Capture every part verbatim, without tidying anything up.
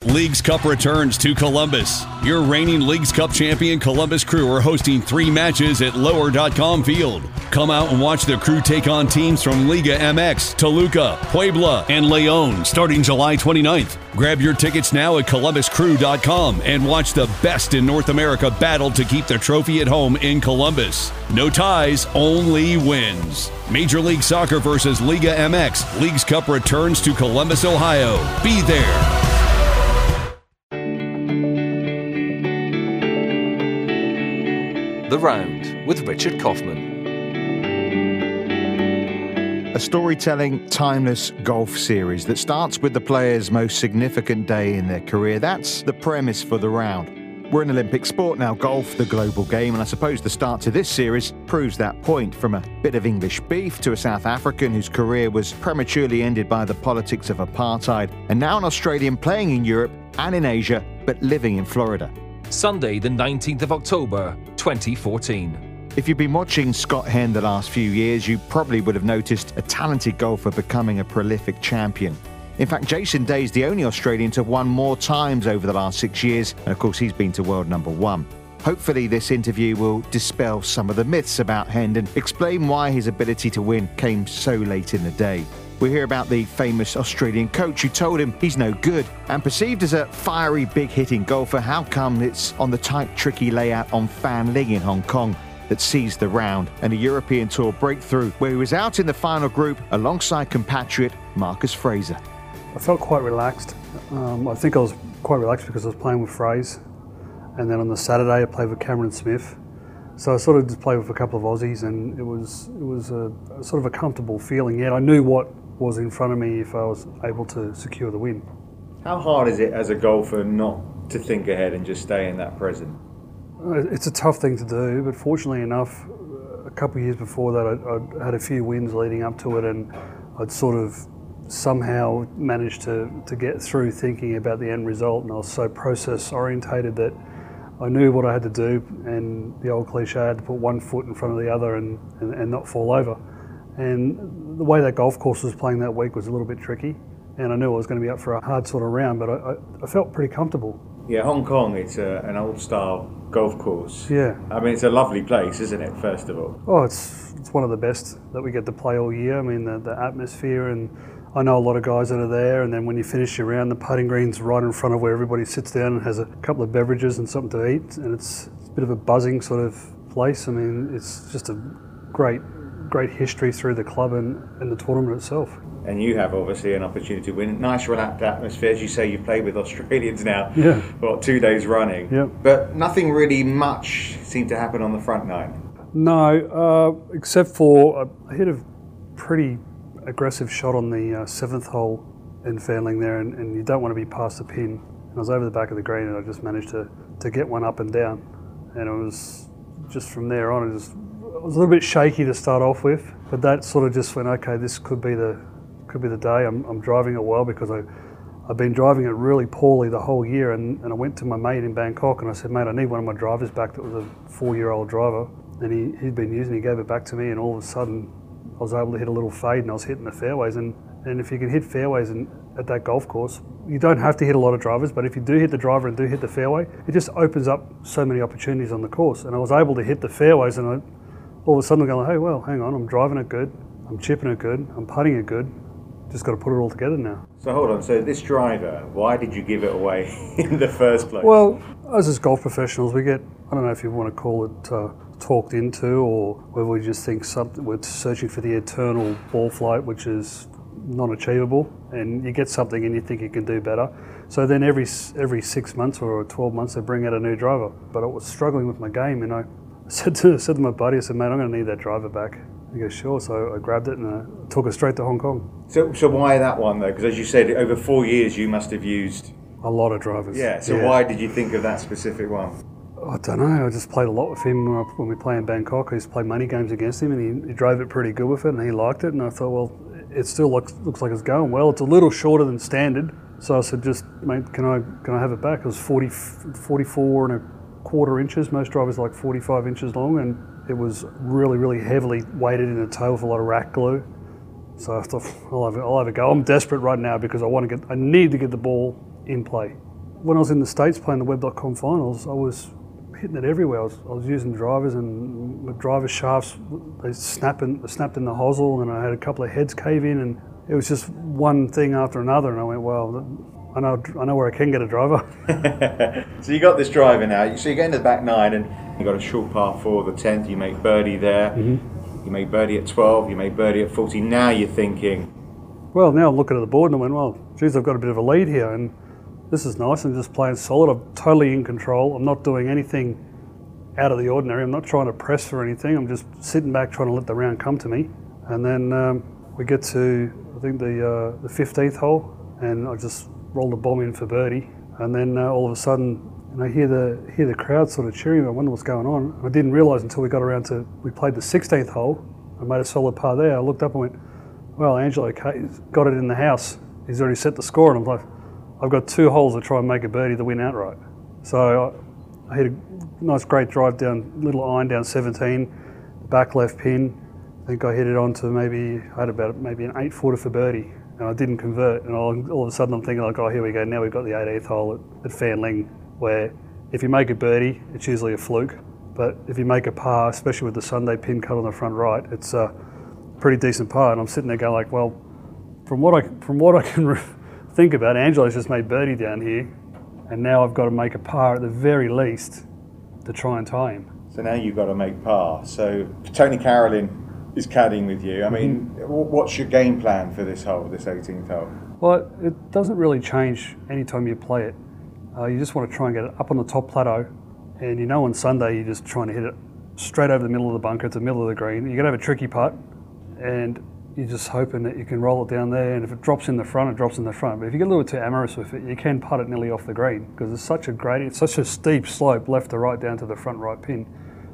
Leagues Cup returns to Columbus. Your reigning Leagues Cup champion Columbus Crew are hosting three matches at lower dot com Field. Come out and watch the Crew take on teams from Liga M X, Toluca, Puebla, and León starting July twenty-ninth. Grab your tickets now at columbus crew dot com and watch the best in North America battle to keep the trophy at home in Columbus. No ties, only wins. Major League Soccer versus Liga M X. Leagues Cup returns to Columbus, Ohio. Be there. The Round with Richard Kaufman. A storytelling, timeless golf series that starts with the player's most significant day in their career. That's the premise for The Round. We're an Olympic sport now, golf, the global game, and I suppose the start to this series proves that point, from a bit of English beef to a South African whose career was prematurely ended by the politics of apartheid, and now an Australian playing in Europe and in Asia, but living in Florida. Sunday, the nineteenth of October, twenty fourteen. If you've been watching Scott Henn the last few years, you probably would have noticed a talented golfer becoming a prolific champion. In fact, Jason Day is the only Australian to have won more times over the last six years, and of course he's been to world number one. Hopefully this interview will dispel some of the myths about Henn and explain why his ability to win came so late in the day. We'll hear about the famous Australian coach who told him he's no good, and perceived as a fiery, big-hitting golfer, how come it's on the tight, tricky layout on Fan Ling in Hong Kong that sees the round, and a European Tour breakthrough where he was out in the final group alongside compatriot Marcus Fraser. I felt quite relaxed. Um, I think I was quite relaxed because I was playing with Fraser, and then on the Saturday I played with Cameron Smith. So I sort of just played with a couple of Aussies, and it was it was a, a sort of a comfortable feeling. Yet I knew what was in front of me if I was able to secure the win. How hard is it as a golfer not to think ahead and just stay in that present? It's a tough thing to do, but fortunately enough, a couple of years before that I, I had a few wins leading up to it, and I'd sort of somehow managed to, to get through thinking about the end result, and I was so process orientated that I knew what I had to do, and the old cliche, I had to put one foot in front of the other and, and, and not fall over. And the way that golf course was playing that week was a little bit tricky, and I knew I was going to be up for a hard sort of round, but I, I, I felt pretty comfortable. Yeah, Hong Kong, it's a, an old-style golf course. Yeah. I mean, it's a lovely place, isn't it, first of all? Oh, it's it's one of the best that we get to play all year. I mean, the, the atmosphere, and I know a lot of guys that are there, and then when you finish your round, the putting green's right in front of where everybody sits down and has a couple of beverages and something to eat, and it's, it's a bit of a buzzing sort of place. I mean, it's just a great, great history through the club and, and the tournament itself. And you have obviously an opportunity to win. Nice relaxed atmosphere, as you say. You've played with Australians now, yeah, what, two days running. Yeah. But nothing really much seemed to happen on the front nine. No, uh, except for I hit a pretty aggressive shot on the uh, seventh hole in Fan Ling there, and, and you don't want to be past the pin. And I was over the back of the green, and I just managed to, to get one up and down. And it was just from there on, it, just, it was a little bit shaky to start off with, but that sort of just went, okay, this could be the could be the day. I'm, I'm driving it well because I, I've been driving it really poorly the whole year, and, and I went to my mate in Bangkok and I said, mate, I need one of my drivers back that was a four-year-old driver, and he, he'd been using it, he gave it back to me, and all of a sudden I was able to hit a little fade and I was hitting the fairways, and, and if you can hit fairways in, at that golf course, you don't have to hit a lot of drivers, but if you do hit the driver and do hit the fairway, it just opens up so many opportunities on the course, and I was able to hit the fairways, and I, all of a sudden I'm going, hey, well, hang on, I'm driving it good, I'm chipping it good, I'm putting it good, just got to put it all together now. So hold on, so this driver, why did you give it away in the first place? Well, as as golf professionals, we get, I don't know if you want to call it uh, talked into, or whether we just think something, we're searching for the eternal ball flight, which is not achievable, and you get something and you think you can do better. So then every every six months or twelve months they bring out a new driver. But I was struggling with my game, and I said to, said to my buddy, I said, mate, I'm going to need that driver back. He goes, sure. So I grabbed it and I took it straight to Hong Kong. So so why that one though? Because as you said, over four years you must have used a lot of drivers. Yeah, so yeah. Why did you think of that specific one? I don't know, I just played a lot with him when, I, when we play in Bangkok. I used to play money games against him, and he, he drove it pretty good with it, and he liked it, and I thought, well, it still looks looks like it's going well. It's a little shorter than standard, so I said, just, mate, can I can I have it back? It was forty, forty-four and a quarter inches. Most drivers are like forty-five inches long, and it was really, really heavily weighted in the toe with a lot of rack glue. So I thought, I'll have, I'll have a go. I'm desperate right now because I want to get, I need to get the ball in play. when I was in the States playing the web dot com finals, I was hitting it everywhere. I was, I was using drivers, and my driver shafts, they snap in, snapped in the hosel, and I had a couple of heads cave in, and it was just one thing after another, and I went, well, I know I know where I can get a driver. So you got this driver now, so you get into the back nine, and you got a short par four, the tenth, you make birdie there, mm-hmm. you make birdie at twelve, you make birdie at fourteen, now you're thinking... Well, now I'm looking at the board and I went, well, geez, I've got a bit of a lead here, and this is nice. I'm just playing solid. I'm totally in control. I'm not doing anything out of the ordinary. I'm not trying to press for anything. I'm just sitting back trying to let the round come to me. And then um, we get to, I think, the uh, the fifteenth hole, and I just rolled a bomb in for birdie. And then uh, all of a sudden, and I hear the hear the crowd sort of cheering. I wonder what's going on. I didn't realise until we got around to, we played the sixteenth hole. I made a solid par there. I looked up and went, well, Angelo got it in the house. He's already set the score. And I'm like, I've got two holes to try and make a birdie to win outright. So I hit a nice, great drive down, little iron down seventeen, back left pin. I think I hit it onto maybe, I had about maybe an eight footer for birdie, and I didn't convert. And all, all of a sudden I'm thinking like, oh, here we go. Now we've got the eighteenth hole at, at Fanling, where if you make a birdie, it's usually a fluke. But if you make a par, especially with the Sunday pin cut on the front right, it's a pretty decent par. And I'm sitting there going like, well, from what I from what I can think about, Angelo's just made birdie down here, and now I've got to make a par at the very least to try and tie him. So now you've got to make par. So Tony Carolyn is caddying with you. I mean, mm-hmm. what's your game plan for this hole, this eighteenth hole? Well, it doesn't really change any time you play it. Uh, you just want to try and get it up on the top plateau, and you know on Sunday you're just trying to hit it straight over the middle of the bunker to the middle of the green. You're going to have a tricky putt, and you're just hoping that you can roll it down there, and if it drops in the front, it drops in the front. But if you get a little bit too amorous with it, you can putt it nearly off the green, because it's such a great, it's such a steep slope left to right down to the front right pin.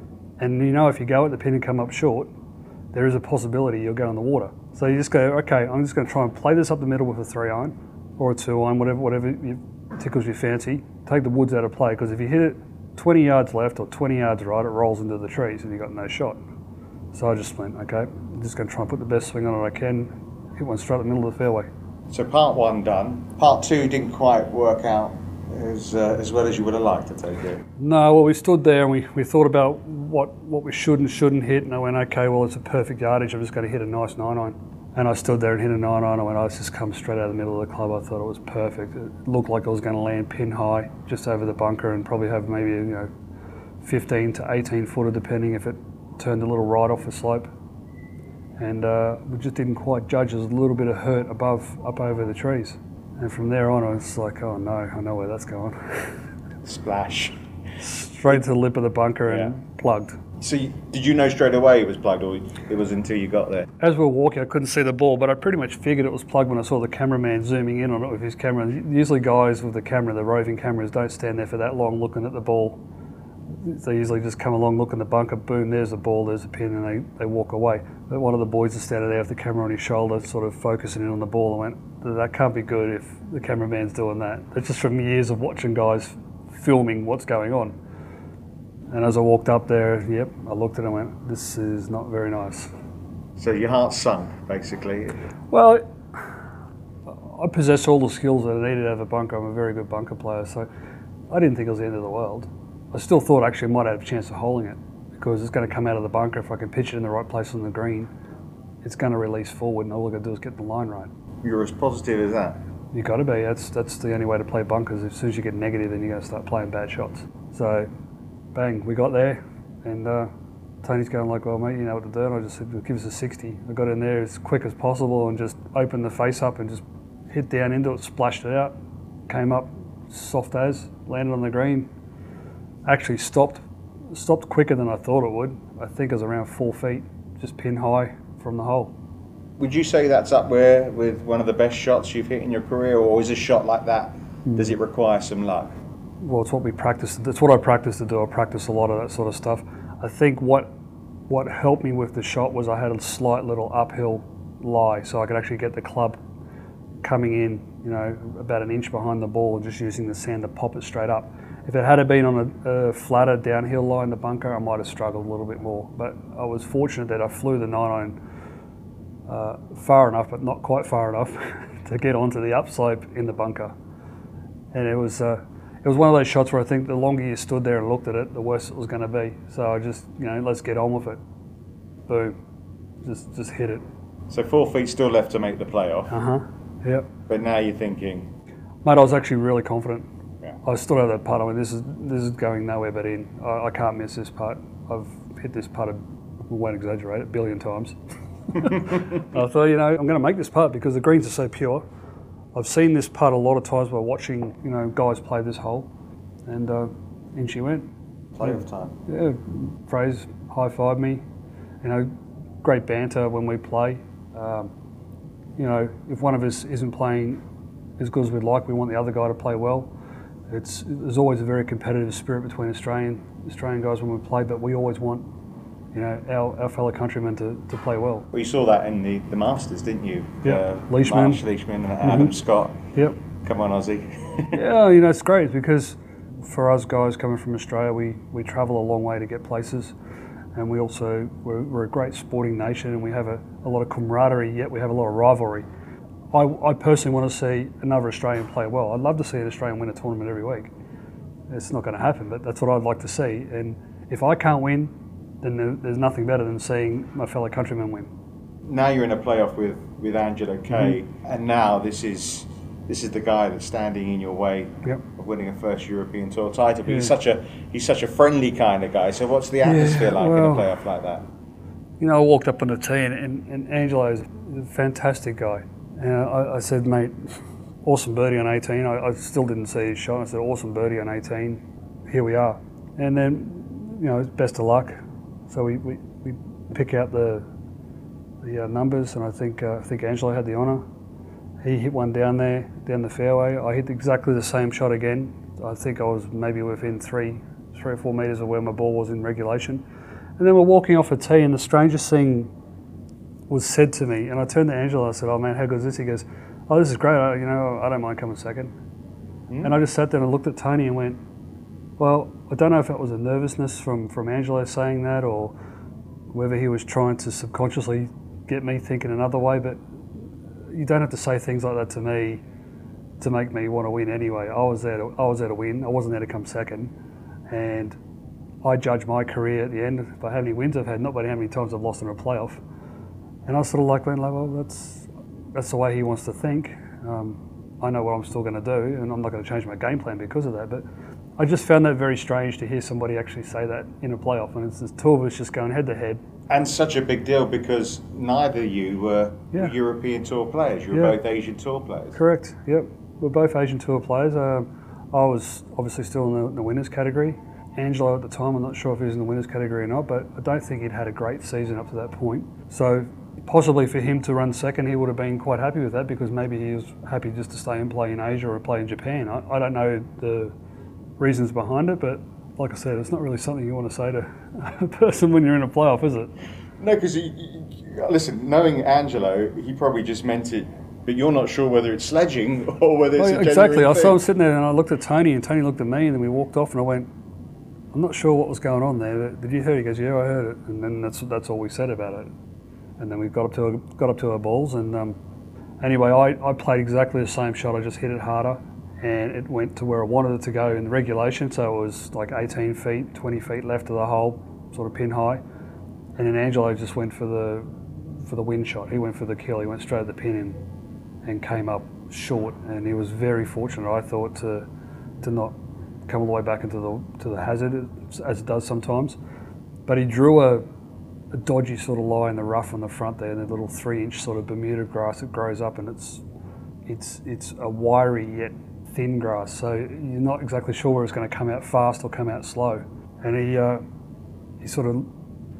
And you know if you go at the pin and come up short, there is a possibility you'll go in the water. So you just go, okay, I'm just going to try and play this up the middle with a three iron or a two iron, whatever, whatever you, tickles your fancy. Take the woods out of play, because if you hit it twenty yards left or twenty yards right, it rolls into the trees and you've got no shot. So I just went, okay, I'm just going to try and put the best swing on it I can, hit one straight in the middle of the fairway. So part one done. Part two didn't quite work out as uh, as well as you would have liked to take it. No, well, we stood there and we, we thought about what, what we should and shouldn't hit, and I went, okay, well, it's a perfect yardage, I'm just going to hit a nice nine iron. And I stood there and hit a nine iron, I went, oh, it's just come straight out of the middle of the club. I thought it was perfect. It looked like I was going to land pin high just over the bunker and probably have maybe, you know, fifteen to eighteen footer, depending if it turned a little right off the slope. And uh, we just didn't quite judge. There was a little bit of hurt above, up over the trees. And from there on, I was like, oh no, I know where that's going. Splash. Straight to the lip of the bunker and yeah. plugged. So you, did you know straight away it was plugged, or it was until you got there? As we were walking, I couldn't see the ball, but I pretty much figured it was plugged when I saw the cameraman zooming in on it with his camera. Usually guys with the camera, the roving cameras, don't stand there for that long looking at the ball. They usually just come along, look in the bunker, boom, there's the ball, there's the pin, and they, they walk away. But one of the boys is standing there with the camera on his shoulder, sort of focusing in on the ball, and went, that can't be good if the cameraman's doing that. That's just from years of watching guys filming what's going on. And as I walked up there, yep, I looked at it and went, this is not very nice. So your heart sunk, basically? Well, I possess all the skills that I needed to have a bunker. I'm a very good bunker player, so I didn't think it was the end of the world. I still thought actually I might have a chance of holding it, because it's going to come out of the bunker. If I can pitch it in the right place on the green, it's going to release forward, and all I've got to do is get the line right. You're as positive as that? You got to be. That's that's the only way to play bunkers. As soon as you get negative, then you're going to start playing bad shots. So, bang, we got there, and uh, Tony's going like, well, mate, you know what to do. And I just said, give us a sixty. I got in there as quick as possible and just opened the face up and just hit down into it, splashed it out, came up soft as, landed on the green. Actually stopped stopped quicker than I thought it would. I think it was around four feet, just pin high from the hole. Would you say that's up there with one of the best shots you've hit in your career, or is a shot like that, mm. does it require some luck? Well, it's what we practice. It's what I practice to do. I practice a lot of that sort of stuff. I think what what helped me with the shot was I had a slight little uphill lie, so I could actually get the club coming in, you know, about an inch behind the ball, just using the sand to pop it straight up. If it had been on a, a flatter downhill lie in the bunker, I might have struggled a little bit more. But I was fortunate that I flew the nine iron uh, far enough, but not quite far enough, to get onto the upslope in the bunker. And it was, uh, it was one of those shots where I think the longer you stood there and looked at it, the worse it was going to be. So I just, you know, let's get on with it. Boom. Just just hit it. So four feet still left to make the playoff. Uh-huh. Yep. But now you're thinking... Mate, I was actually really confident. Yeah. I stood over that putt. I mean, this is this is going nowhere but in. I, I can't miss this putt. I've hit this putt, I won't exaggerate, a billion times. I thought, you know, I'm going to make this putt because the greens are so pure. I've seen this putt a lot of times by watching, you know, guys play this hole. And uh, in she went. Playoff time. Yeah, Fraser high-fived me. You know, great banter when we play. Um, you know, if one of us isn't playing as good as we'd like, we want the other guy to play well. It's there's always a very competitive spirit between Australian Australian guys when we play, but we always want, you know, our, our fellow countrymen to, to play well. Well, you saw that in the, the Masters, didn't you? Yeah, uh, Leishman. Marsh Leishman and Adam Mm-hmm. Scott. Yep. Come on, Aussie. Yeah, you know, it's great because for us guys coming from Australia, we, we travel a long way to get places, and we also, we're, we're a great sporting nation, and we have a, a lot of camaraderie, yet we have a lot of rivalry. I, I personally want to see another Australian play well. I'd love to see an Australian win a tournament every week. It's not going to happen, but that's what I'd like to see. And if I can't win, then there, there's nothing better than seeing my fellow countrymen win. Now you're in a playoff with, with Angelo Kay, Mm-hmm. and now this is this is the guy that's standing in your way Yep. of winning a first European Tour title. But Yeah. he's such a he's such a friendly kind of guy. So what's the atmosphere like well, in a playoff like that? You know, I walked up on the tee, and, and, and Angelo's a fantastic guy. And I, I said, mate, awesome birdie on eighteen. I, I still didn't see his shot. I said, awesome birdie on eighteen. Here we are. And then, you know, best of luck. So we, we, we pick out the the uh, numbers, and I think uh, I think Angelo had the honour. He hit one down there, down the fairway. I hit exactly the same shot again. I think I was maybe within three, three or four metres of where my ball was in regulation. And then we're walking off a tee, and the strangest thing was said to me, and I turned to Angelo. I said, "Oh man, how good is this?" He goes, "Oh, this is great. I, you know, I don't mind coming second." Mm. And I just sat there and looked at Tony and went, "Well, I don't know if it was a nervousness from from Angelo saying that, or whether he was trying to subconsciously get me thinking another way. But you don't have to say things like that to me to make me want to win anyway. I was there to I was there to win. I wasn't there to come second, and I judge my career at the end by how many wins I've had, not by how many times I've lost in a playoff." And I sort of like went like, well, that's that's the way he wants to think. Um, I know what I'm still going to do, and I'm not going to change my game plan because of that. But I just found that very strange to hear somebody actually say that in a playoff, and it's the two of us just going head to head. And such a big deal because neither of you were Yeah. European Tour players. You were Yeah. both Asian Tour players. Correct. Yep. We're both Asian Tour players. Um, I was obviously still in the, in the winners category. Angelo at the time, I'm not sure if he was in the winners category or not, but I don't think he'd had a great season up to that point. So possibly for him to run second, he would have been quite happy with that because maybe he was happy just to stay and play in Asia or play in Japan. I, I don't know the reasons behind it, but like I said, it's not really something you want to say to a person when you're in a playoff, is it? No, because listen, knowing Angelo, he probably just meant it, but you're not sure whether it's sledging or whether it's Oh, a exactly. I genuine saw him thing. sitting there and I looked at Tony and Tony looked at me and then we walked off and I went, I'm not sure what was going on there. Did you hear it? He goes, yeah, I heard it. And then that's that's all we said about it. And then we got up to our, got up to our balls and um, anyway, I, I played exactly the same shot. I just hit it harder and it went to where I wanted it to go in the regulation. So it was like eighteen feet, twenty feet left of the hole, sort of pin high. And then Angelo just went for the for the win shot. He went for the kill. He went straight at the pin and, and came up short. And he was very fortunate, I thought, to to not come all the way back into the to the hazard as it does sometimes. But he drew a, a dodgy sort of lie in the rough on the front there, and the little three-inch sort of Bermuda grass that grows up, and it's it's it's a wiry yet thin grass, so you're not exactly sure whether it's going to come out fast or come out slow. And he uh, he sort of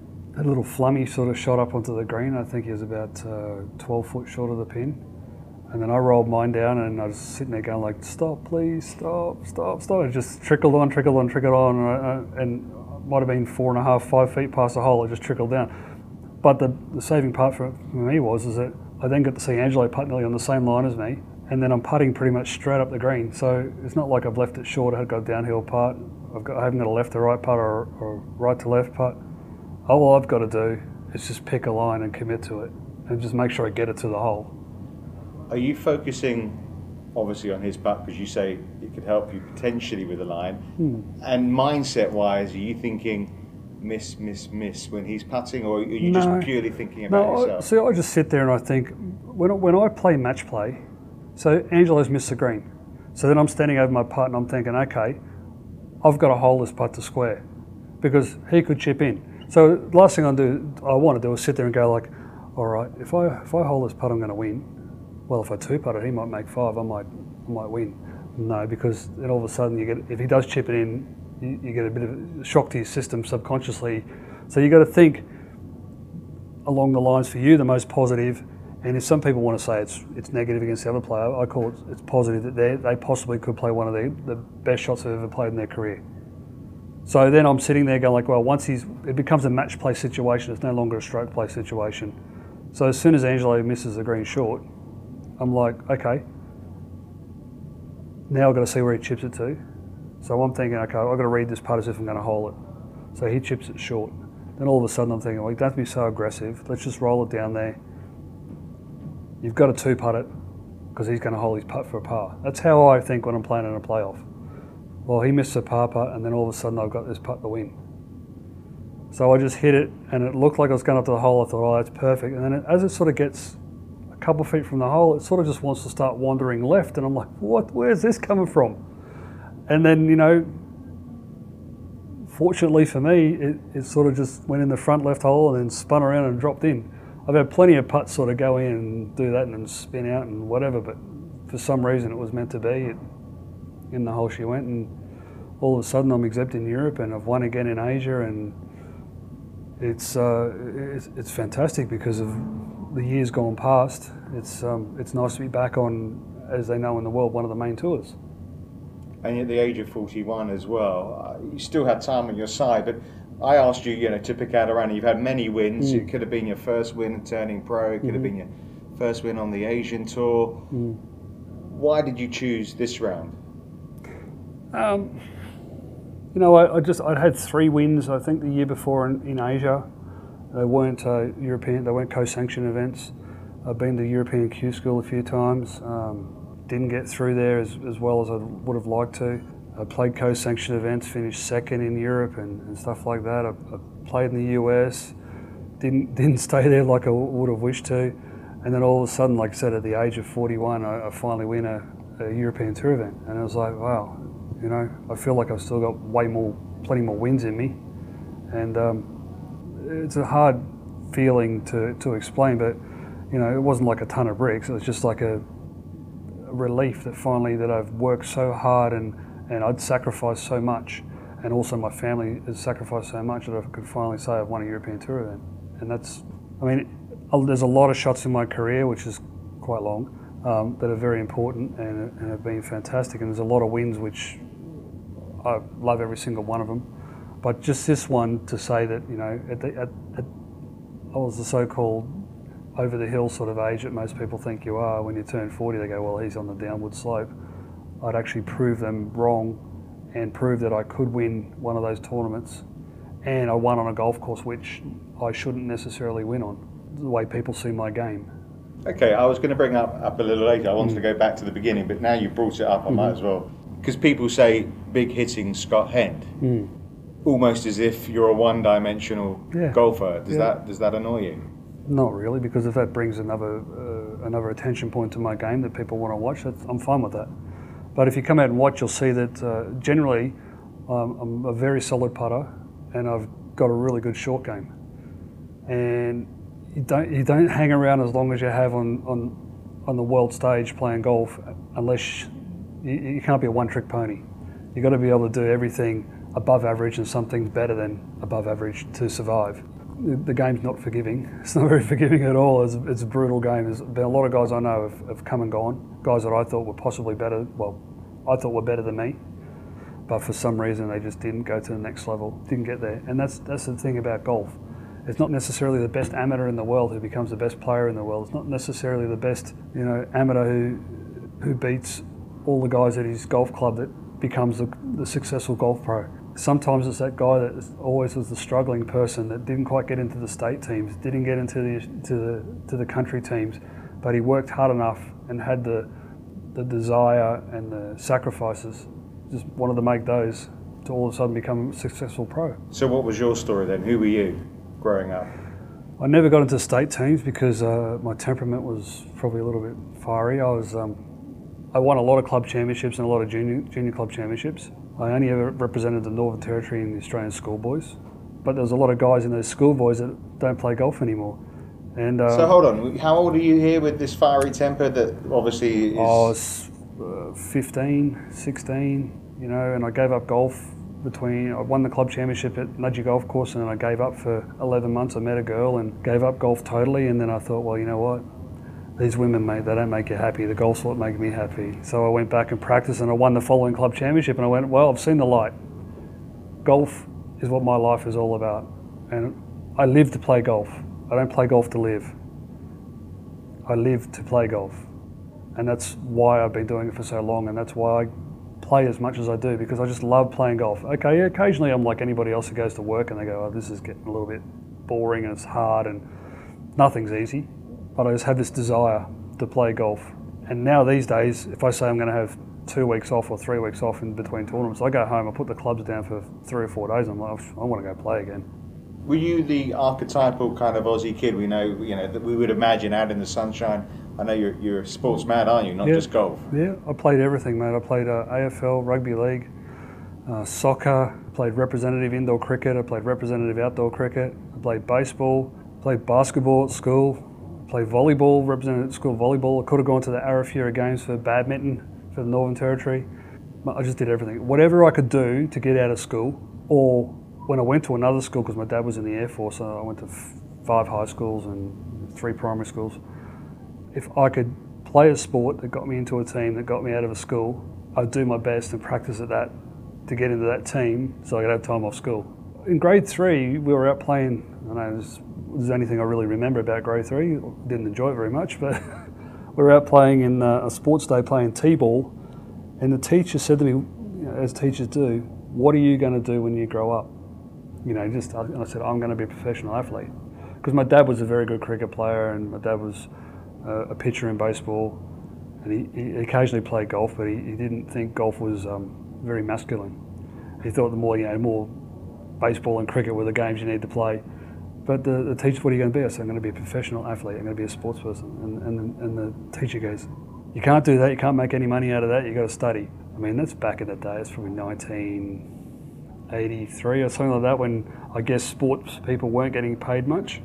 a little flummy sort of shot up onto the green. I think he was about uh, twelve foot short of the pin. And then I rolled mine down and I was sitting there going like, stop, please, stop, stop, stop. It just trickled on, trickled on, trickled on. And, I, and it might have been four and a half, five feet past the hole. It just trickled down. But the, the saving part for, for me was is that I then got to see Angelo putt nearly on the same line as me. And then I'm putting pretty much straight up the green. So it's not like I've left it short. I've got a downhill putt. I've got, I haven't got a left to right putt or, or right to left putt. All I've got to do is just pick a line and commit to it and just make sure I get it to the hole. Are you focusing obviously on his putt, because you say it could help you potentially with the line. Hmm. And mindset-wise, are you thinking miss, miss, miss when he's putting, or are you No. just purely thinking about No, I, yourself? see, I just sit there and I think, when I, when I play match play, so Angelo's missed the green. So then I'm standing over my putt and I'm thinking, okay, I've got to hold this putt to square because he could chip in. So the last thing I do, I want to do is sit there and go like, all right, if I if I hold this putt, I'm going to win. Well, if I two putt it, he might make five. I might I might win. No, because then all of a sudden you get, if he does chip it in, you, you get a bit of a shock to your system subconsciously. So you got to think along the lines for you the most positive. And if some people want to say it's it's negative against the other player, I call it it's positive that they they possibly could play one of the the best shots they've ever played in their career. So then I'm sitting there going like, well, once he's it becomes a match play situation, it's no longer a stroke play situation. So as soon as Angelo misses the green short, I'm like, okay, now I've got to see where he chips it to. So I'm thinking, okay, I've got to read this putt as if I'm going to hole it. So he chips it short. Then all of a sudden I'm thinking, well, you don't have to be so aggressive. Let's just roll it down there. You've got to two putt it because he's going to hold his putt for a par. That's how I think when I'm playing in a playoff. Well, he missed a par putt and then all of a sudden I've got this putt to win. So I just hit it and it looked like I was going up to the hole. I thought, oh, that's perfect. And then it, as it sort of gets a couple of feet from the hole, it sort of just wants to start wandering left. And I'm like, what? Where's this coming from? And then, you know, fortunately for me, it, it sort of just went in the front left hole and then spun around and dropped in. I've had plenty of putts sort of go in and do that and then spin out and whatever, but for some reason it was meant to be. It, in the hole she went, and all of a sudden I'm exempt in Europe and I've won again in Asia, and it's uh, it's, it's fantastic because of the years gone past. It's um, it's nice to be back on, as they know in the world, one of the main tours. And at the age of forty-one as well, uh, you still had time on your side, but I asked you, you know, to pick out a round. You've had many wins. Mm. It could have been your first win turning pro. It could mm-hmm. have been your first win on the Asian tour. Mm. Why did you choose this round? Um, you know, I, I just I'd had three wins, I think, the year before in, in Asia. They weren't uh, European. They weren't co-sanctioned events. I've been to European Q School a few times. Um, didn't get through there as, as well as I would have liked to. I played co-sanctioned events, finished second in Europe and, and stuff like that. I, I played in the U S, didn't didn't stay there like I would have wished to. And then all of a sudden, like I said, at the age of forty-one, I, I finally win a, a European Tour event. And it was like, wow, you know, I feel like I've still got way more, plenty more wins in me. And um, it's a hard feeling to, to explain, but, you know, it wasn't like a ton of bricks. It was just like a, a relief that finally that I've worked so hard and And I'd sacrificed so much, and also my family has sacrificed so much that I could finally say I've won a European Tour event. And that's, I mean, there's a lot of shots in my career, which is quite long, um, that are very important and, and have been fantastic. And there's a lot of wins which I love every single one of them. But just this one to say that, you know, at the, at, at, I was the so-called over the hill sort of age that most people think you are. When you turn forty, they go, well, he's on the downward slope. I'd actually prove them wrong and prove that I could win one of those tournaments. And I won on a golf course which I shouldn't necessarily win on, the way people see my game. Okay, I was going to bring up, up a little later. I wanted mm. to go back to the beginning, but now you brought it up, I mm-hmm. might as well. Because people say big hitting Scott Hend, mm. almost as if you're a one-dimensional yeah. golfer. Does yeah. that does that annoy you? Not really, because if that brings another uh, another attention point to my game that people want to watch, that's, I'm fine with that. But if you come out and watch, you'll see that uh, generally um, I'm a very solid putter and I've got a really good short game. And you don't you don't hang around as long as you have on on, on the world stage playing golf, unless you, you can't be a one-trick pony. You've got to be able to do everything above average and some things better than above average to survive. The, the game's not forgiving. It's not very forgiving at all. It's, it's a brutal game. There's been a lot of guys I know have, have come and gone, guys that I thought were possibly better, well, I thought were better than me, but for some reason they just didn't go to the next level, didn't get there. And that's that's the thing about golf. It's not necessarily the best amateur in the world who becomes the best player in the world. It's not necessarily the best, you know, amateur who who beats all the guys at his golf club that becomes the, the successful golf pro. Sometimes it's that guy that always was the struggling person that didn't quite get into the state teams, didn't get into the to the to the country teams, but he worked hard enough and had the the desire and the sacrifices, just wanted to make those to all of a sudden become a successful pro. So what was your story then? Who were you growing up? I never got into state teams because uh, my temperament was probably a little bit fiery. I was, um, I won a lot of club championships and a lot of junior junior club championships. I only ever represented the Northern Territory in the Australian schoolboys, but there's a lot of guys in those schoolboys that don't play golf anymore. And um, so hold on, how old are you here with this fiery temper that obviously is... I was uh, fifteen, sixteen, you know, and I gave up golf between, I won the club championship at Nudgee Golf Course, and then I gave up for eleven months. I met a girl and gave up golf totally, and then I thought, well, you know what? These women, mate, they don't make you happy. The golf's what makes me happy. So I went back and practiced, and I won the following club championship, and I went, well, I've seen the light. Golf is what my life is all about. And I live to play golf. I don't play golf to live. I live to play golf. And that's why I've been doing it for so long, and that's why I play as much as I do, because I just love playing golf. Okay, yeah, occasionally I'm like anybody else who goes to work and they go, oh, this is getting a little bit boring and it's hard and nothing's easy. But I just have this desire to play golf. And now these days, if I say I'm going to have two weeks off or three weeks off in between tournaments, I go home, I put the clubs down for three or four days, and I'm like, I want to go play again. Were you the archetypal kind of Aussie kid we know, you know, that we would imagine out in the sunshine? I know you're you're a sports man, aren't you? Not yeah. just golf. Yeah, I played everything, mate. I played uh, A F L, rugby league, uh, soccer, played representative indoor cricket, I played representative outdoor cricket, I played baseball, played basketball at school, played volleyball, represented school volleyball. I could have gone to the Arafura Games for badminton for the Northern Territory. I just did everything. Whatever I could do to get out of school, or when I went to another school, because my dad was in the Air Force, so I went to f- five high schools and three primary schools. If I could play a sport that got me into a team, that got me out of a school, I'd do my best and practice at that to get into that team so I could have time off school. In grade three, we were out playing, I know this is the only thing I really remember about grade three, didn't enjoy it very much, but we were out playing in uh, a sports day playing T-ball, and the teacher said to me, you know, as teachers do, what are you going to do when you grow up? You know, just, and I said, I'm going to be a professional athlete. Because my dad was a very good cricket player, and my dad was uh, a pitcher in baseball, and he, he occasionally played golf, but he, he didn't think golf was um, very masculine. He thought the more, you know, more baseball and cricket were the games you need to play. But the, the teacher, what are you going to be? I said, I'm going to be a professional athlete, I'm going to be a sports person. And, and, and the teacher goes, you can't do that, you can't make any money out of that, you've got to study. I mean, that's back in the day, it's probably nineteen eighty-three or something like that, when I guess sports people weren't getting paid much,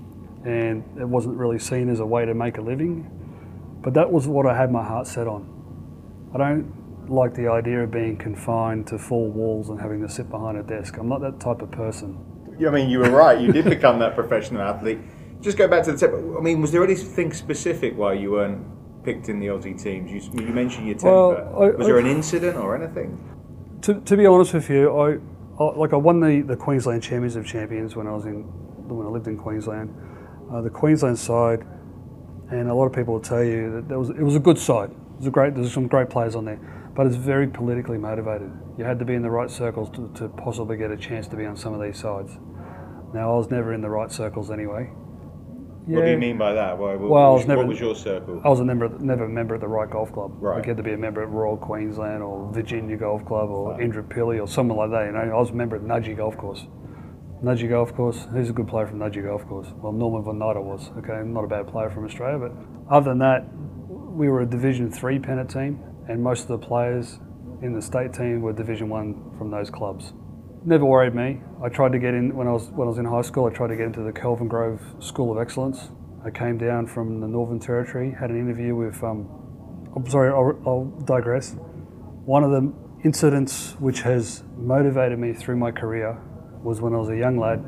and it wasn't really seen as a way to make a living. But that was what I had my heart set on. I don't like the idea of being confined to four walls and having to sit behind a desk. I'm not that type of person. I mean, you were right, you did become that professional athlete. Just go back to the tip. I mean, was there anything specific why you weren't picked in the Aussie teams? You, you mentioned your temper. Well, I, was there an incident or anything? To, to be honest with you, I, I like I won the, the Queensland Champions of Champions when I was in when I lived in Queensland. Uh, the Queensland side, and a lot of people will tell you that there was it was a good side. It was a great. There's some great players on there, but it's very politically motivated. You had to be in the right circles to, to possibly get a chance to be on some of these sides. Now, I was never in the right circles anyway. Yeah. What do you mean by that? What, what, well, I was, was never, what was your circle? I was a never, never a member at the right golf club. Right. Like you had to be a member at Royal Queensland or Virginia Golf Club or Right. Indooroopilly or something like that. You know, I was a member at Nudgee Golf Course. Nudgee Golf Course, who's a good player from Nudgee Golf Course? Well, Norman Von Nyder was. Okay, not a bad player from Australia, but other than that, we were a Division Three pennant team, and most of the players in the state team were Division One from those clubs. Never worried me. I tried to get in when I was when I was in high school. I tried to get into the Kelvin Grove School of Excellence. I came down from the Northern Territory, had an interview with. Um, I'm sorry, I'll, I'll digress. One of the incidents which has motivated me through my career was when I was a young lad.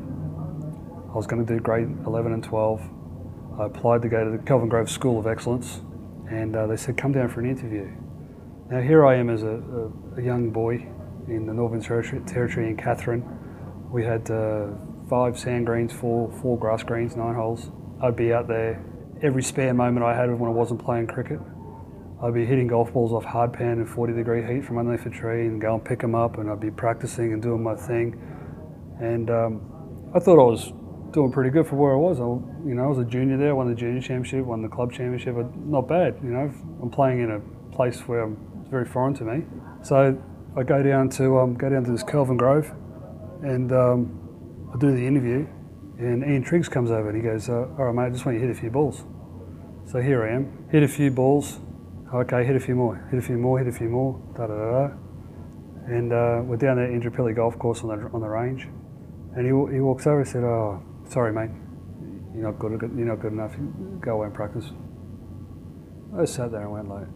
I was going to do grade eleven and twelve. I applied to go to the Kelvin Grove School of Excellence, and uh, they said, come down for an interview. Now here I am as a, a, a young boy in the Northern Territory, territory in Katherine. We had uh, five sand greens, four, four grass greens, nine holes. I'd be out there every spare moment I had when I wasn't playing cricket. I'd be hitting golf balls off hard pan in forty degree heat from underneath a tree and go and pick them up, and I'd be practicing and doing my thing. And um, I thought I was doing pretty good for where I was. I, you know, I was a junior there, won the junior championship, won the club championship. Not bad, you know. I'm playing in a place where I'm, it's very foreign to me. So I go down to um, go down to this Kelvin Grove, and um, I do the interview, and Ian Triggs comes over and he goes, uh, "All right, mate, I just want you to hit a few balls." So here I am, hit a few balls. Okay, hit a few more, hit a few more, hit a few more. Da da da. da. And uh, we're down at Indooroopilly Golf Course on the on the range, and he he walks over and said, "Oh, sorry, mate, you're not good. You're not good enough. Go away and practice." I sat there and went like,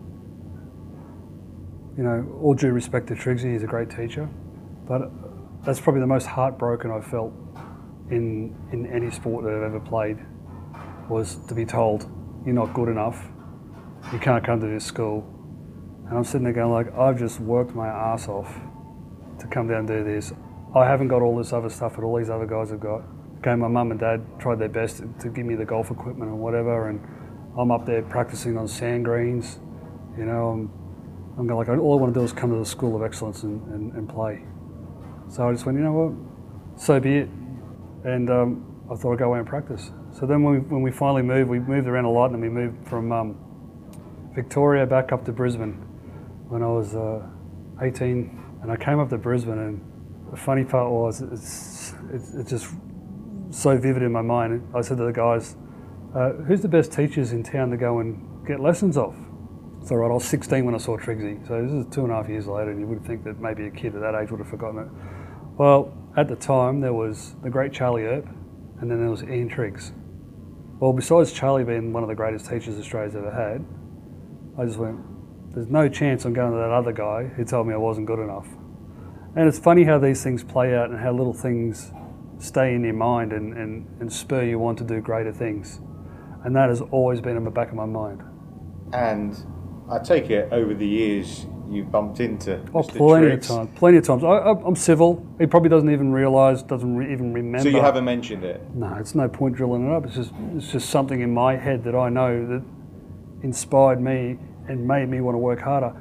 you know, all due respect to Triggsy, he's a great teacher, but that's probably the most heartbroken I've felt in in any sport that I've ever played, was to be told you're not good enough, you can't come to this school. And I'm sitting there going like, I've just worked my ass off to come down and do this. I haven't got all this other stuff that all these other guys have got. Okay, my mum and dad tried their best to, to give me the golf equipment and whatever, and I'm up there practicing on sand greens. You know, I'm, I'm going like, all I want to do is come to the School of Excellence and, and, and play. So I just went, you know what, so be it. And um, I thought I'd go away and practice. So then when we, when we finally moved, we moved around a lot, and we moved from um, Victoria back up to Brisbane when I was uh, eighteen. And I came up to Brisbane, and the funny part was, it's, it's, it's just so vivid in my mind. I said to the guys, uh, who's the best teachers in town to go and get lessons off? So right, I was sixteen when I saw Triggsy. So this is two and a half years later, and you would think that maybe a kid at that age would have forgotten it. Well, at the time, there was the great Charlie Earp, and then there was Ian Triggs. Well, besides Charlie being one of the greatest teachers Australia's ever had, I just went, there's no chance I'm going to that other guy who told me I wasn't good enough. And it's funny how these things play out and how little things stay in your mind and, and, and spur you on to do greater things. And that has always been in the back of my mind. And I take it over the years you bumped into Oh, Mister plenty Triggs. of times. Plenty of times. I, I, I'm civil. He probably doesn't even realise, doesn't re- even remember. So you haven't mentioned it? No, it's no point drilling it up. It's just it's just something in my head that I know that inspired me and made me want to work harder.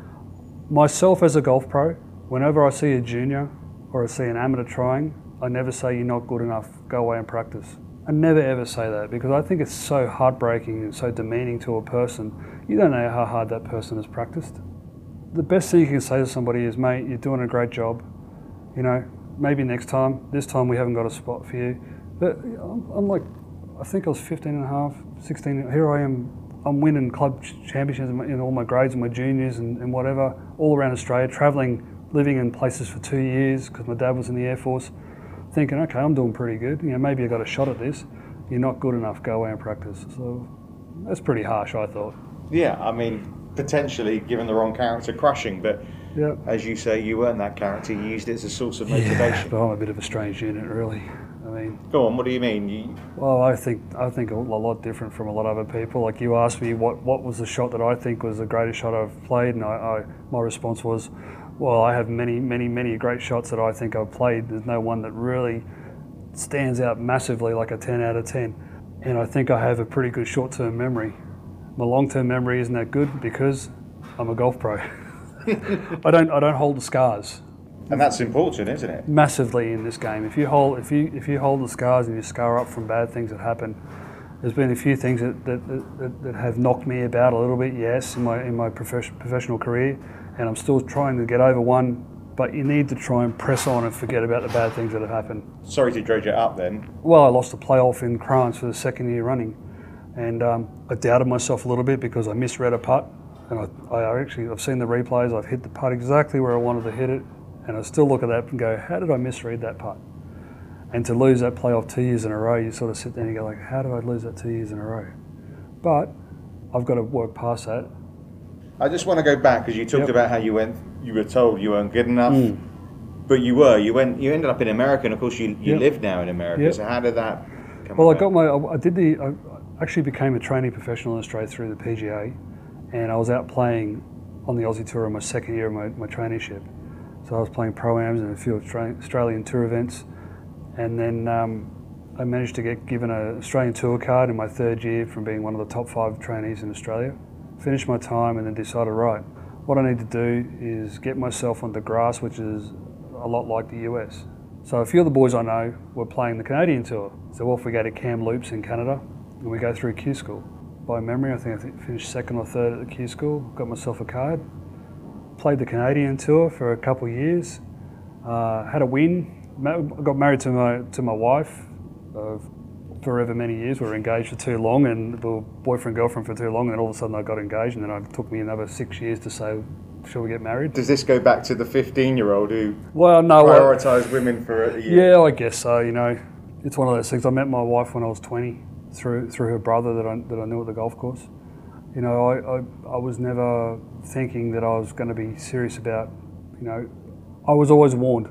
Myself as a golf pro, whenever I see a junior or I see an amateur trying, I never say you're not good enough, go away and practice. I never ever say that, because I think it's so heartbreaking and so demeaning to a person. You don't know how hard that person has practiced. The best thing you can say to somebody is, mate, you're doing a great job. You know, maybe next time, this time we haven't got a spot for you. But I'm, I'm like, I think I was fifteen and a half, sixteen, here I am, I'm winning club championships in, my, in all my grades and my juniors and, and whatever, all around Australia, travelling, living in places for two years because my dad was in the Air Force, thinking, okay, I'm doing pretty good. You know, maybe I got a shot at this. You're not good enough, go away and practice. So that's pretty harsh, I thought. Yeah, I mean, potentially given the wrong character, crushing, but Yep. as you say, you weren't that character, you used it as a source of motivation. Yeah, but I'm a bit of a strange unit, really. I mean, Go on, what do you mean? You, well, I think I think a lot different from a lot of other people. Like, you asked me what, what was the shot that I think was the greatest shot I've played, and I, I my response was, well, I have many, many, many great shots that I think I've played. There's no one that really stands out massively like a ten out of ten. And I think I have a pretty good short-term memory. My long-term memory isn't that good because I'm a golf pro. I don't I don't hold the scars and that's important, isn't it? massively in this game. If you hold if you if you hold the scars and you scar up from bad things that happen, there's been a few things that that, that, that have knocked me about a little bit, yes, in my in my profession, professional career, and I'm still trying to get over one. But you need to try and press on and forget about the bad things that have happened. Sorry to dredge it up then. Well, I lost a playoff in Crans for the second year running, and um, I doubted myself a little bit because I misread a putt, and I, I actually I've seen the replays. I've hit the putt exactly where I wanted to hit it, and I still look at that and go, how did I misread that putt? And to lose that playoff two years in a row, you sort of sit there and you go like, how did I lose that two years in a row? But I've got to work past that. I just want to go back because you talked Yep. about how you went. You were told you weren't good enough, Mm. but you were. You went. You ended up in America, and of course, you, you Yep. live now in America. Yep. So how did that come Well, I about? got my, I I did the, I actually became a training professional in Australia through the P G A, and I was out playing on the Aussie Tour in my second year of my, my traineeship. So I was playing Pro-Ams and a few Austra- Australian Tour events, and then um, I managed to get given an Australian Tour card in my third year from being one of the top five trainees in Australia. Finished my time and then decided, right, what I need to do is get myself onto grass, which is a lot like the U S. So a few of the boys I know were playing the Canadian Tour. So off we go to Kamloops in Canada, and we go through Q School. by memory. I think I think finished second or third at the Q School. Got myself a card. Played the Canadian Tour for a couple of years. Uh, had a win. Ma- got married to my to my wife uh, forever many years. We were engaged for too long, and we were boyfriend girlfriend for too long. And then all of a sudden I got engaged, and then it took me another six years to say, shall we get married? Does this go back to the fifteen-year-old who well, no, prioritised well, women for a year? Yeah, I guess so. You know, it's one of those things. I met my wife when I was twenty through through her brother that I that I knew at the golf course. You know, I, I, I was never thinking that I was going to be serious about, you know, I was always warned.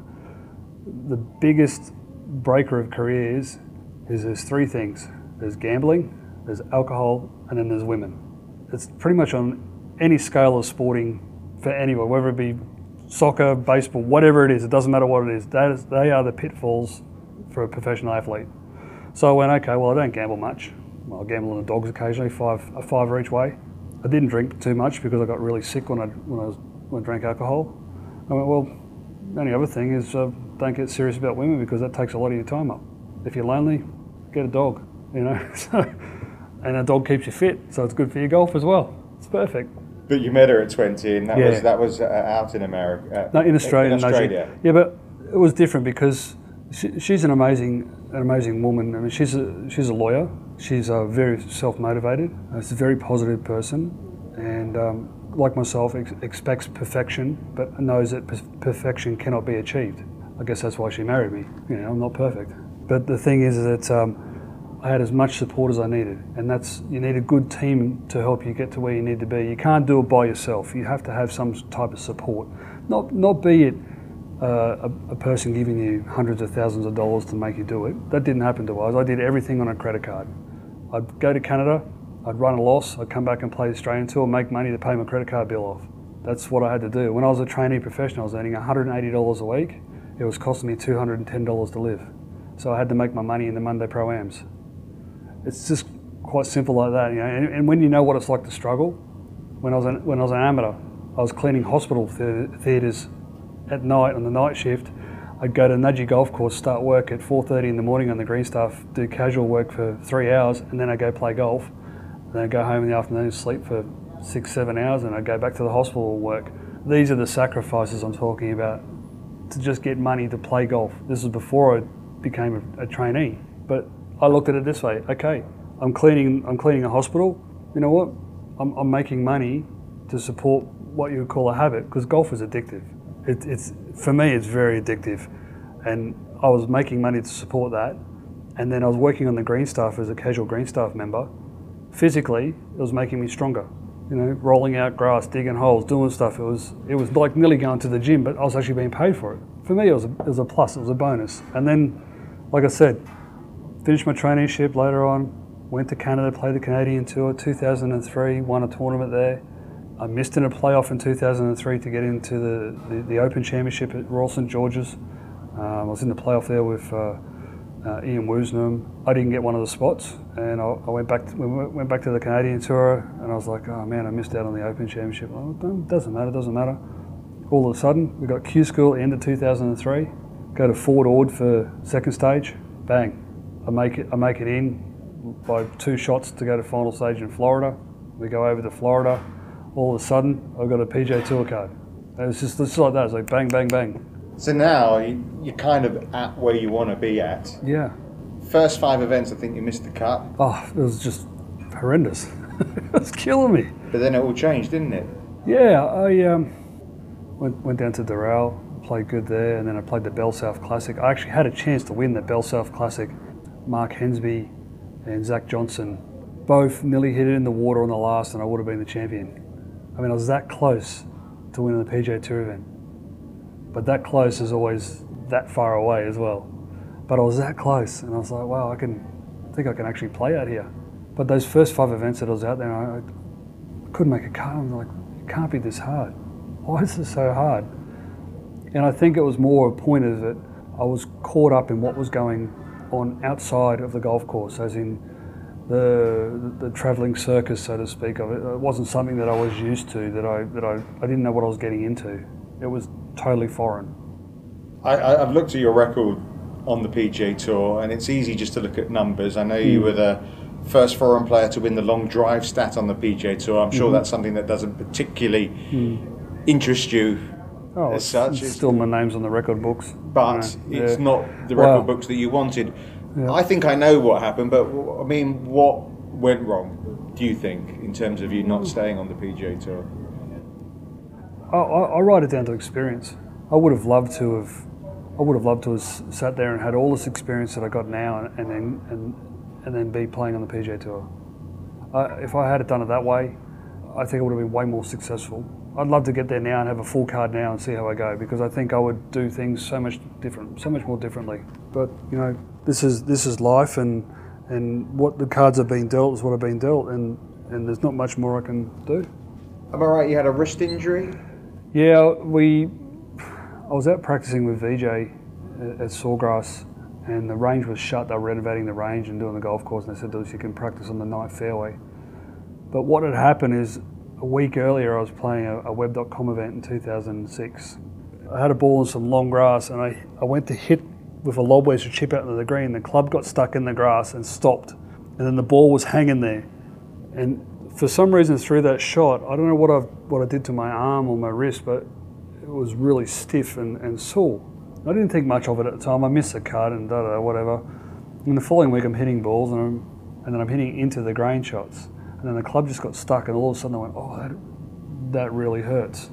The biggest breaker of careers is there's three things. There's gambling, there's alcohol, and then there's women. It's pretty much on any scale of sporting for anyone, whether it be soccer, baseball, whatever it is, it doesn't matter what it is. That is they are the pitfalls for a professional athlete. So I went, okay, well, I don't gamble much. Well, I gamble on the dogs occasionally, five a fiver each way. I didn't drink too much because I got really sick when I when I, was, when I drank alcohol. I went, well, the only other thing is uh, don't get serious about women because that takes a lot of your time up. If you're lonely, get a dog, you know. So, and a dog keeps you fit, so it's good for your golf as well. It's perfect. But you met her at twenty, and that yeah. was that was uh, out in America. Uh, no, in Australia. In Australia. No, she, yeah, but it was different because she, she's an amazing, an amazing woman. I mean, she's a she's a lawyer. She's uh, very self-motivated. She's a very positive person, and um, like myself, ex- expects perfection, but knows that per- perfection cannot be achieved. I guess that's why she married me. You know, I'm not perfect, but the thing is that um, I had as much support as I needed, and that's you need a good team to help you get to where you need to be. You can't do it by yourself. You have to have some type of support. Not not be it uh, a, a person giving you hundreds of thousands of dollars to make you do it. That didn't happen to us. I did everything on a credit card. I'd go to Canada, I'd run a loss, I'd come back and play the Australian Tour, make money to pay my credit card bill off. That's what I had to do. When I was a trainee professional, I was earning one hundred eighty dollars a week. It was costing me two hundred ten dollars to live. So I had to make my money in the Monday Pro-Ams. It's just quite simple like that, you know. And, and when you know what it's like to struggle, when I was an, when I was an amateur, I was cleaning hospital theatres at night on the night shift. I'd go to Nudgee Golf Course, start work at four thirty in the morning on the green stuff, do casual work for three hours, and then I'd go play golf. And then I'd go home in the afternoon, sleep for six, seven hours, and I'd go back to the hospital and work. These are the sacrifices I'm talking about to just get money to play golf. This was before I became a, a trainee. But I looked at it this way, okay, I'm cleaning I'm cleaning a hospital. You know what? I'm, I'm making money to support what you would call a habit, because golf is addictive. It, it's for me, it's very addictive, and I was making money to support that, and then I was working on the green staff as a casual green staff member. Physically, it was making me stronger. You know, rolling out grass, digging holes, doing stuff. It was it was like nearly going to the gym, but I was actually being paid for it. For me, it was a, it was a plus. It was a bonus. And then, like I said, finished my traineeship later on. Went to Canada, played the Canadian Tour. two thousand three, won a tournament there. I missed in a playoff in two thousand three to get into the, the, the Open Championship at Royal Saint George's. Um, I was in the playoff there with uh, uh, Ian Woosnam. I didn't get one of the spots, and I, I went back to, we went back to the Canadian Tour, and I was like, oh man, I missed out on the Open Championship. Oh, it doesn't matter, doesn't matter. All of a sudden, we got Q School at the end of two thousand three, go to Fort Ord for second stage, bang, I make it, I make it in by two shots to go to final stage in Florida. We go over to Florida. All of a sudden, I've got a P G A Tour card. And it's just, it's like that. It's like bang, bang, bang. So now you, you're kind of at where you want to be at. Yeah. First five events, I think you missed the cut. Oh, it was just horrendous. It was killing me. But then it all changed, didn't it? Yeah, I um, went went down to Doral, played good there, and then I played the Bell South Classic. I actually had a chance to win the Bell South Classic. Mark Hensby and Zach Johnson both nearly hit it in the water on the last, and I would have been the champion. I mean, I was that close to winning the P G A Tour event. But that close is always that far away as well. But I was that close, and I was like, wow, I can, I think I can actually play out here. But those first five events that I was out there, I, I couldn't make a cut. I'm like, it can't be this hard. Why is this so hard? And I think it was more a point of that I was caught up in what was going on outside of the golf course, as in the the, the travelling circus, so to speak, of it. It wasn't something that I was used to, that I that I, I didn't know what I was getting into. It was totally foreign. I, I, I've looked at your record on the P G A Tour, and it's easy just to look at numbers. I know mm. you were the first foreign player to win the long drive stat on the P G A Tour. I'm sure Mm-hmm. that's something that doesn't particularly interest you Oh, as it's, such. it's still my name's on the record books. But you know, it's yeah. not the record Well, books that you wanted. Yeah. I think I know what happened, but w- I mean, what went wrong, do you think, in terms of you not staying on the P G A Tour? I, I, I write it down to experience. I would have loved to have, I would have loved to have s- sat there and had all this experience that I got now, and, and then and and then be playing on the P G A Tour. Uh, if I had it done it that way, I think I would have been way more successful. I'd love to get there now and have a full card now and see how I go, because I think I would do things so much different, so much more differently. But you know, this is this is life, and and what the cards have been dealt is what have been dealt, and and there's not much more I can do. Am I right, you had a wrist injury? Yeah, we. I was out practicing with V J at, at Sawgrass, and the range was shut. They were renovating the range and doing the golf course, and they said to us, you can practice on the night fairway. But what had happened is, a week earlier I was playing a, a web dot com event in two thousand six. I had a ball in some long grass, and I, I went to hit with a lob wedge to chip out into the green. The club got stuck in the grass and stopped, and then the ball was hanging there. And for some reason through that shot, I don't know what I what I did to my arm or my wrist, but it was really stiff and, and sore. I didn't think much of it at the time. I missed the cut and da da da whatever. And the following week I'm hitting balls, and, I'm, and then I'm hitting into the grain shots. And then the club just got stuck, and all of a sudden I went, oh, that, that really hurts.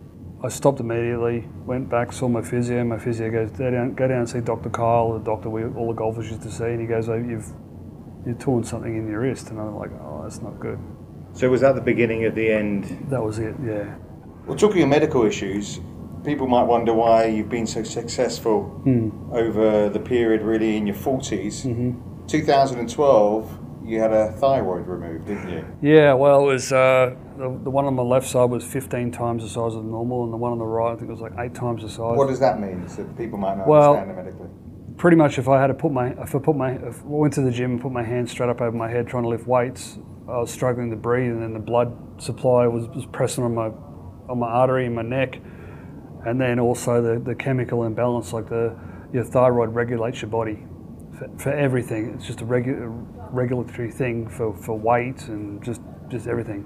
I stopped immediately, went back, saw my physio. My physio goes, go down, go down and see Doctor Kyle, the doctor we all the golfers used to see, and he goes, oh, you've you've torn something in your wrist. And I'm like, oh, that's not good. So was that the beginning of the end? That was it, yeah. Well, talking of medical issues, people might wonder why you've been so successful Hmm. over the period really in your forties. Mm-hmm. two thousand twelve, you had a thyroid removed, didn't you? Yeah, well, it was uh, the, the one on the left side was fifteen times the size of normal, and the one on the right, I think it was like eight times the size. What does that mean? So people might not Well, understand it medically. Pretty much, if I had to put my, if I put my, if I went to the gym and put my hands straight up over my head trying to lift weights, I was struggling to breathe, and then the blood supply was, was pressing on my, on my artery in my neck, and then also the, the chemical imbalance, like the your thyroid regulates your body for, for everything. It's just a regu- regulatory thing for, for weight and just just everything.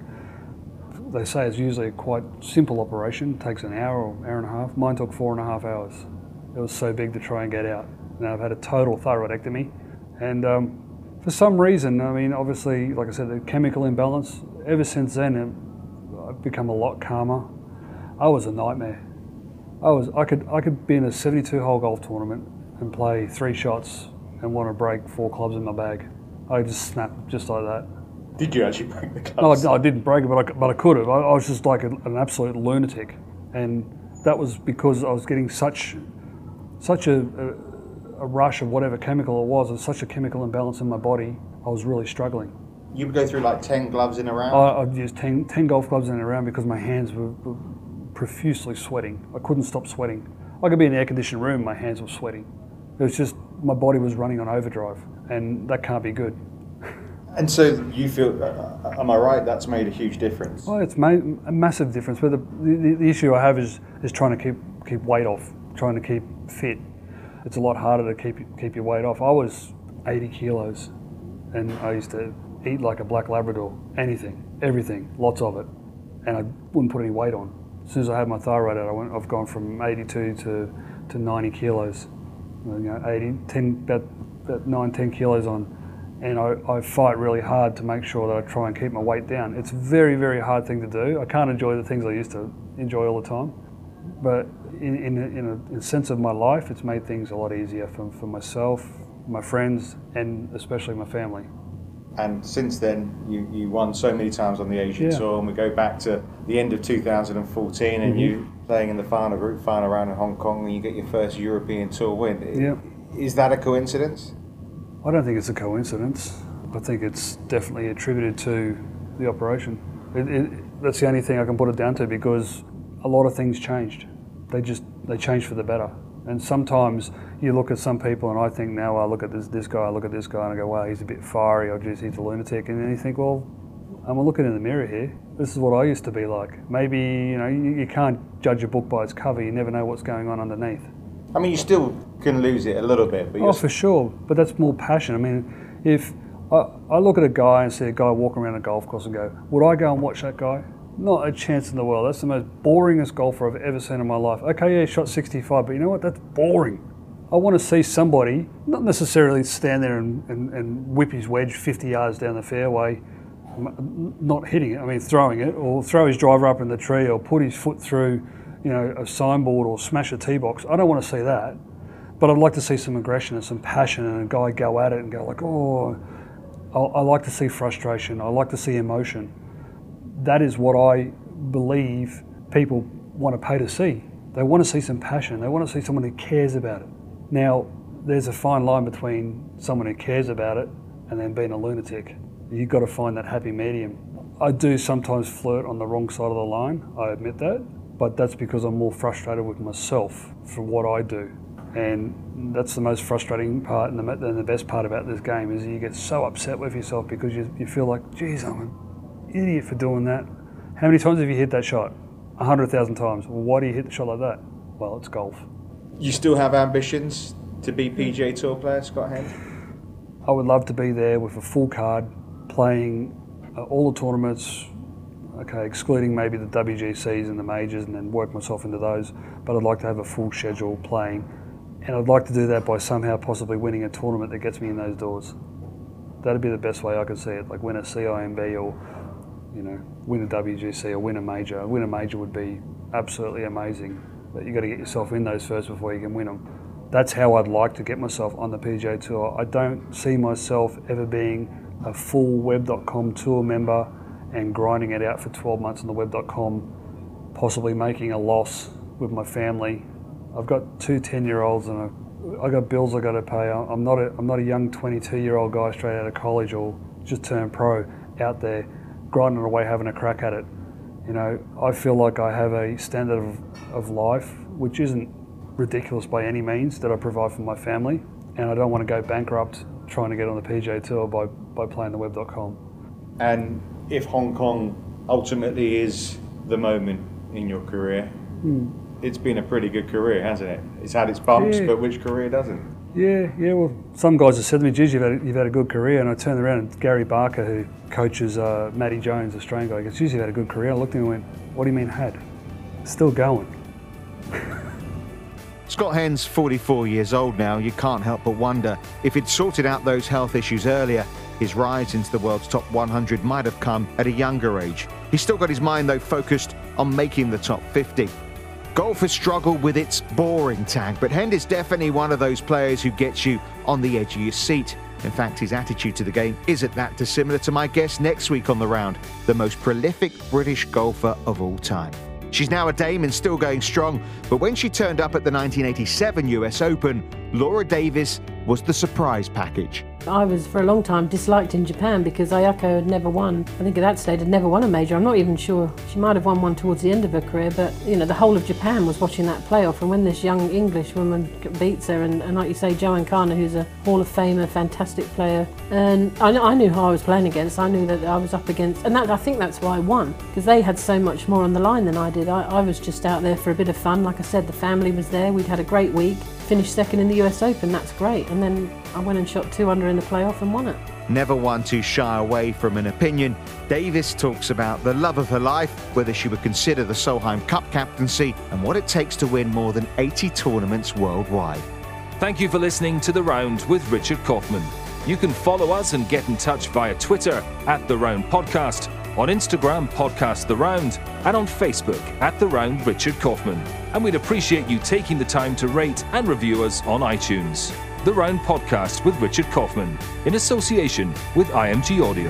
They say it's usually a quite simple operation. It takes an hour or hour and a half. Mine took four and a half hours. It was so big to try and get out. Now I've had a total thyroidectomy, and um, for some reason, I mean, obviously, like I said, the chemical imbalance. Ever since then, it, I've become a lot calmer. I was a nightmare. I was. I could. I could be in a seventy-two hole golf tournament and play three shots and want to break four clubs in my bag. I just snapped just like that. Did you actually break the No, clubs? I, I didn't break it, but I, but I could have. I, I was just like a, an absolute lunatic, and that was because I was getting such, such a, a, a rush of whatever chemical it was, and such a chemical imbalance in my body. I was really struggling. You would go through like ten gloves in a round? I, I'd use ten, ten golf clubs in a round because my hands were, were profusely sweating. I couldn't stop sweating. I could be in an air-conditioned room, my hands were sweating. It was just, my body was running on overdrive, and that can't be good. And so you feel, uh, am I right, that's made a huge difference? Well, it's made a massive difference, but the, the, the issue I have is, is trying to keep keep weight off, trying to keep fit. It's a lot harder to keep keep your weight off. I was eighty kilos, and I used to eat like a black Labrador, anything, everything, lots of it, and I wouldn't put any weight on. As soon as I had my thyroid out, I went, I've gone from eighty-two to, to ninety kilos, you know, eighty, ten, about, about nine, ten kilos on. And I, I fight really hard to make sure that I try and keep my weight down. It's a very, very hard thing to do. I can't enjoy the things I used to enjoy all the time. But in, in, a, in, a, in a sense of my life, it's made things a lot easier for, for myself, my friends, and especially my family. And since then, you, you won so many times on the Asian Yeah. Tour, and we go back to the end of two thousand fourteen, and Mm-hmm. you playing in the final group final round in Hong Kong, and you get your first European Tour win. Yeah. Is that a coincidence? I don't think it's a coincidence. I think it's definitely attributed to the operation. It, it, that's the only thing I can put it down to, because a lot of things changed. They just, they changed for the better. And sometimes you look at some people and I think now I look at this this guy, I look at this guy and I go, wow, he's a bit fiery, or geez, he's a lunatic. And then you think, well, I'm looking in the mirror here. This is what I used to be like. Maybe, you know, you, you can't judge a book by its cover. You never know what's going on underneath. I mean, you still can lose it a little bit, but Oh, you're for sure. But that's more passion. I mean, if I, I look at a guy and see a guy walking around a golf course and go, would I go and watch that guy? Not a chance in the world. That's the most boringest golfer I've ever seen in my life. Okay, yeah, he shot sixty-five, but you know what? That's boring. I want to see somebody, not necessarily stand there and, and, and whip his wedge fifty yards down the fairway, not hitting it, I mean throwing it, or throw his driver up in the tree, or put his foot through, you know, a signboard, or smash a tee box. I don't want to see that. But I'd like to see some aggression and some passion, and a guy go at it and go like, oh, I, I like to see frustration. I like to see emotion. That is what I believe people want to pay to see. They want to see some passion. They want to see someone who cares about it. Now, there's a fine line between someone who cares about it and then being a lunatic. You've got to find that happy medium. I do sometimes flirt on the wrong side of the line, I admit that, but that's because I'm more frustrated with myself for what I do. And that's the most frustrating part, and the, and the best part about this game is you get so upset with yourself because you, you feel like, geez, I'm an idiot for doing that. How many times have you hit that shot? A hundred thousand times. Well, why do you hit the shot like that? Well, it's golf. You still have ambitions to be P G A Tour player, Scott Hend? I would love to be there with a full card, playing uh, all the tournaments, okay, excluding maybe the W G Cs and the majors, and then work myself into those. But I'd like to have a full schedule playing. And I'd like to do that by somehow possibly winning a tournament that gets me in those doors. That'd be the best way I could see it, like win a C I M B, or, you know, win a W G C or win a major. Win a major would be absolutely amazing, but you've got to get yourself in those first before you can win them. That's how I'd like to get myself on the P G A Tour. I don't see myself ever being a full web dot com tour member and grinding it out for twelve months on the web dot com, possibly making a loss with my family. I've got two ten-year-olds and I, I got bills I got to pay. I'm not a, I'm not a young twenty-two-year-old guy straight out of college or just turned pro out there grinding away having a crack at it. You know, I feel like I have a standard of, of life which isn't ridiculous by any means that I provide for my family, and I don't want to go bankrupt trying to get on the P G A Tour by, by playing the web dot com. And if Hong Kong ultimately is the moment in your career, mm. it's been a pretty good career, hasn't it? It's had its bumps, yeah. But which career doesn't? Yeah, yeah. Well, some guys have said to me, geez, you've had, you've had a good career. And I turned around and Gary Barker, who coaches uh, Matty Jones, Australian guy, goes, geez, you've had a good career. I looked at him and went, what do you mean had? Still going. Scott Hend's forty-four years old now. You can't help but wonder if he'd sorted out those health issues earlier, his rise into the world's top one hundred might have come at a younger age. He's still got his mind, though, focused on making the top fifty. Golf has struggled with its boring tag, but Hend is definitely one of those players who gets you on the edge of your seat. In fact, his attitude to the game isn't that dissimilar to my guest next week on The Round, the most prolific British golfer of all time. She's now a dame and still going strong, but when she turned up at the nineteen eighty-seven U S Open, Laura Davies was the surprise package. I was for a long time disliked in Japan because Ayako had never won. I think at that stage had never won a major. I'm not even sure. She might have won one towards the end of her career, but you know, the whole of Japan was watching that playoff, and when this young English woman beats her, and, and like you say, Joanne Kana, who's a Hall of Famer, fantastic player, and I, I knew who I was playing against. I knew that I was up against, and that, I think that's why I won, because they had so much more on the line than I did. I, I was just out there for a bit of fun. Like I said, the family was there. We'd had a great week. Finished second in the U S Open, that's great. And then I went and shot two under in the playoff and won it. Never one to shy away from an opinion, Davies talks about the love of her life, whether she would consider the Solheim Cup captaincy, and what it takes to win more than eighty tournaments worldwide. Thank you for listening to The Round with Richard Kaufman. You can follow us and get in touch via Twitter at The Round Podcast, on Instagram Podcast The Round, and on Facebook at The Round Richard Kaufman. And we'd appreciate you taking the time to rate and review us on iTunes. The Round Podcast with Richard Kaufman, in association with I M G Audio.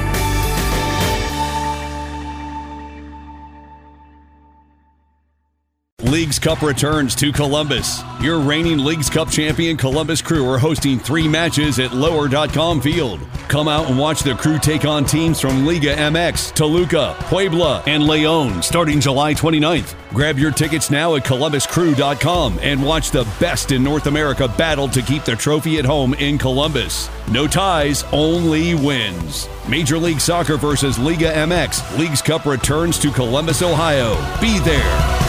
Leagues Cup returns to Columbus. Your reigning Leagues Cup champion Columbus Crew are hosting three matches at lower dot com field. Come out and watch the Crew take on teams from Liga M X, Toluca, Puebla, and León starting July twenty-ninth. Grab your tickets now at columbus crew dot com and watch the best in North America battle to keep the trophy at home in Columbus. No ties, only wins. Major League Soccer versus Liga M X. Leagues Cup returns to Columbus, Ohio. Be there.